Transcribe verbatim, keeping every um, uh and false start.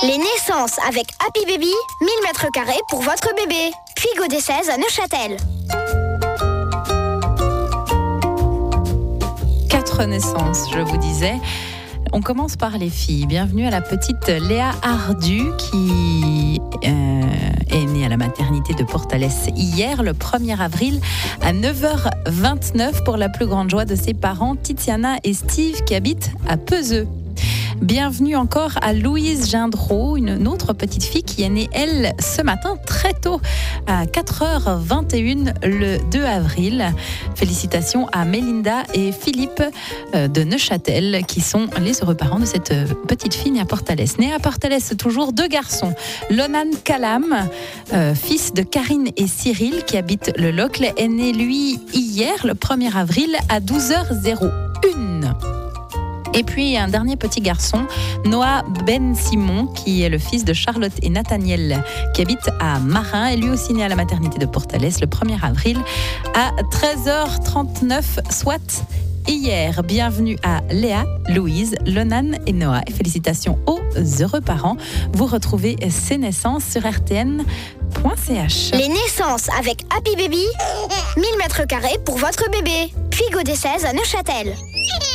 Les naissances avec Happy Baby, mille mètres carrés pour votre bébé. Puis Godet seize à Neuchâtel. Quatre naissances, je vous disais. On commence par les filles. Bienvenue à la petite Léa Ardu qui euh, est née à la maternité de Portalès hier, le premier avril, à neuf heures vingt-neuf, pour la plus grande joie de ses parents, Tiziana et Steve, qui habitent à Peseux. Bienvenue encore à Louise Gindreau, une autre petite fille qui est née, elle, ce matin très tôt, à quatre heures vingt et une le deux avril. Félicitations à Mélinda et Philippe de Neuchâtel, qui sont les heureux parents de cette petite fille née à Portalès. Née à Portalès, toujours deux garçons. Lonan Kalam, euh, fils de Karine et Cyril, qui habitent le Locle, est né, lui, hier, le premier avril, à douze heures une. Et puis un dernier petit garçon, Noah Ben Simon, qui est le fils de Charlotte et Nathaniel, qui habite à Marin, et lui aussi né à la maternité de Portalès le premier avril à treize heures trente-neuf, soit hier. Bienvenue à Léa, Louise, Lonan et Noah. Et félicitations aux heureux parents. Vous retrouvez ces naissances sur r t n point c h. Les naissances avec Happy Baby, mille mètres carrés pour votre bébé. Puis Godet seize à Neuchâtel.